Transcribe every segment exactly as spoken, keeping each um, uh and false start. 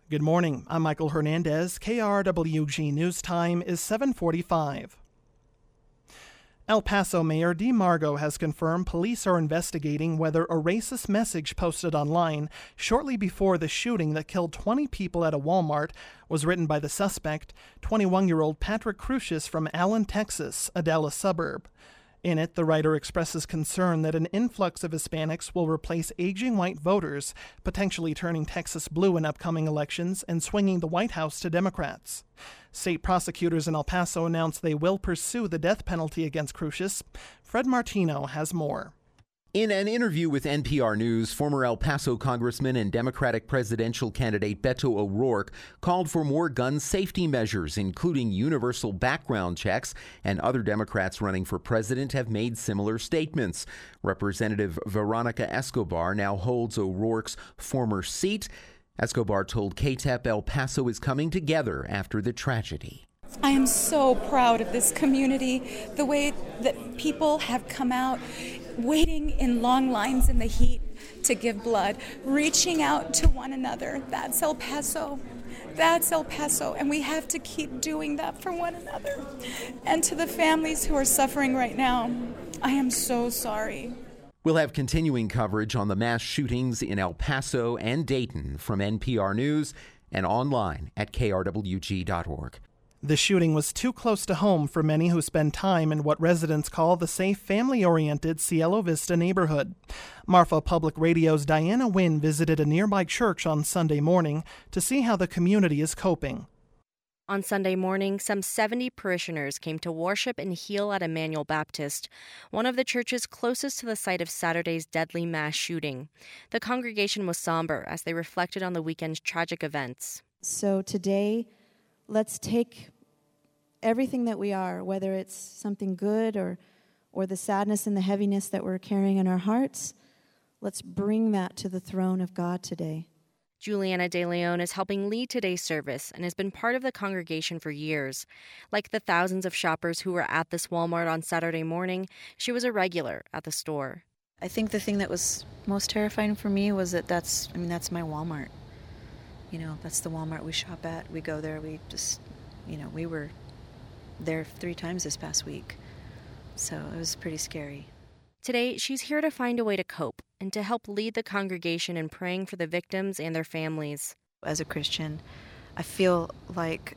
Good morning. I'm Michael Hernandez. K R W G News Time is seven forty-five. El Paso Mayor Dee Margo has confirmed police are investigating whether a racist message posted online shortly before the shooting that killed twenty people at a Walmart was written by the suspect, twenty-one-year-old Patrick Crucius from Allen, Texas, a Dallas suburb. In it, the writer expresses concern that an influx of Hispanics will replace aging white voters, potentially turning Texas blue in upcoming elections and swinging the White House to Democrats. State prosecutors in El Paso announced they will pursue the death penalty against Crucius. Fred Martino has more. In an interview with N P R News, former El Paso Congressman and Democratic presidential candidate Beto O'Rourke called for more gun safety measures, including universal background checks, and other Democrats running for president have made similar statements. Representative Veronica Escobar now holds O'Rourke's former seat. Escobar told K T E P El Paso is coming together after the tragedy. I am so proud of this community, the way that people have come out, waiting in long lines in the heat to give blood, reaching out to one another. That's El Paso. That's El Paso. And we have to keep doing that for one another. And to the families who are suffering right now, I am so sorry. We'll have continuing coverage on the mass shootings in El Paso and Dayton from N P R News and online at K R W G dot org. The shooting was too close to home for many who spend time in what residents call the safe, family-oriented Cielo Vista neighborhood. Marfa Public Radio's Diana Wynn visited a nearby church on Sunday morning to see how the community is coping. On Sunday morning, some seventy parishioners came to worship and heal at Emmanuel Baptist, one of the churches closest to the site of Saturday's deadly mass shooting. The congregation was somber as they reflected on the weekend's tragic events. So today, let's take everything that we are, whether it's something good or or the sadness and the heaviness that we're carrying in our hearts, let's bring that to the throne of God today. Juliana De Leon is helping lead today's service and has been part of the congregation for years. Like the thousands of shoppers who were at this Walmart on Saturday morning, she was a regular at the store. I think the thing that was most terrifying for me was that that's, I mean, that's my Walmart. You know, that's the Walmart we shop at. We go there. We just, you know, we were there three times this past week. So it was pretty scary. Today, she's here to find a way to cope and to help lead the congregation in praying for the victims and their families. As a Christian, I feel like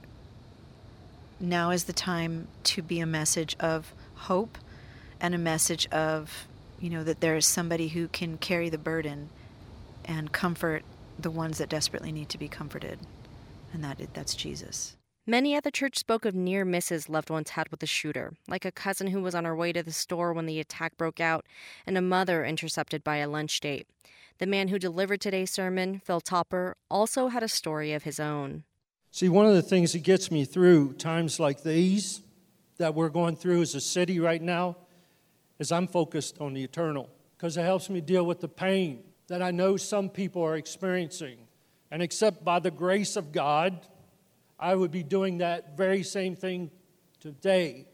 now is the time to be a message of hope and a message of, you know, that there is somebody who can carry the burden and comfort the ones that desperately need to be comforted, and that that's Jesus. Many at the church spoke of near misses loved ones had with the shooter, like a cousin who was on her way to the store when the attack broke out, and a mother intercepted by a lunch date. The man who delivered today's sermon, Phil Topper, also had a story of his own. See, one of the things that gets me through times like these that we're going through as a city right now is I'm focused on the eternal, because it helps me deal with the pain that I know some people are experiencing. And except by the grace of God, I would be doing that very same thing today,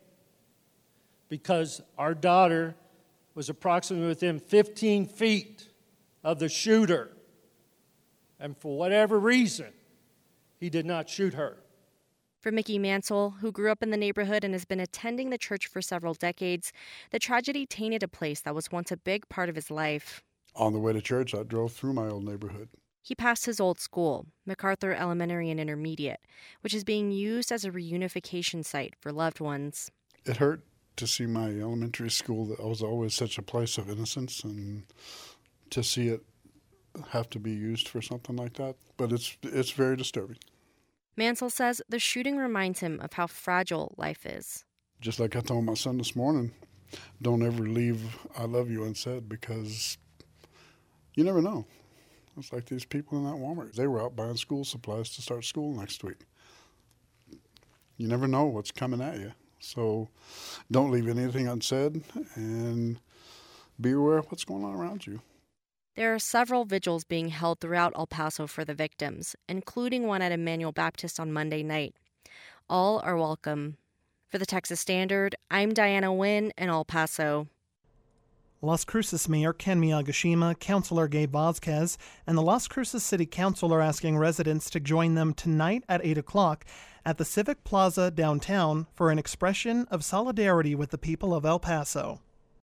because our daughter was approximately within fifteen feet of the shooter. And for whatever reason, he did not shoot her. For Mickey Mansell, who grew up in the neighborhood and has been attending the church for several decades, the tragedy tainted a place that was once a big part of his life. On the way to church, I drove through my old neighborhood. He passed his old school, MacArthur Elementary and Intermediate, which is being used as a reunification site for loved ones. It hurt to see my elementary school that was always such a place of innocence, and to see it have to be used for something like that. But it's it's very disturbing. Mansell says the shooting reminds him of how fragile life is. Just like I told my son this morning, don't ever leave I love you unsaid, because you never know. It's like these people in that Walmart. They were out buying school supplies to start school next week. You never know what's coming at you. So don't leave anything unsaid, and be aware of what's going on around you. There are several vigils being held throughout El Paso for the victims, including one at Emmanuel Baptist on Monday night. All are welcome. For the Texas Standard, I'm Diana Wynn in El Paso. Las Cruces Mayor Ken Miyagishima, Councilor Gabe Vasquez, and the Las Cruces City Council are asking residents to join them tonight at eight o'clock at the Civic Plaza downtown for an expression of solidarity with the people of El Paso.